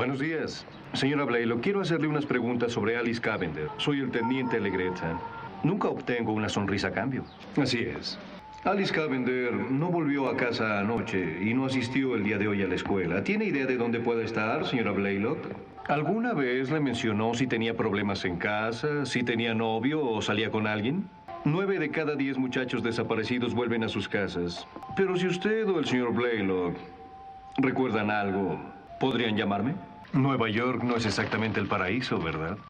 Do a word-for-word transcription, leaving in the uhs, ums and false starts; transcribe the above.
Buenos días. Señora Blaylock, quiero hacerle unas preguntas sobre Alice Cavender. Soy el teniente Legretta. Nunca obtengo una sonrisa a cambio. Así es. Alice Cavender no volvió a casa anoche y no asistió el día de hoy a la escuela. ¿Tiene idea de dónde puede estar, señora Blaylock? ¿Alguna vez le mencionó si tenía problemas en casa, si tenía novio o salía con alguien? Nueve de cada diez muchachos desaparecidos vuelven a sus casas. Pero si usted o el señor Blaylock recuerdan algo, ¿podrían llamarme? Nueva York no es exactamente el paraíso, ¿verdad?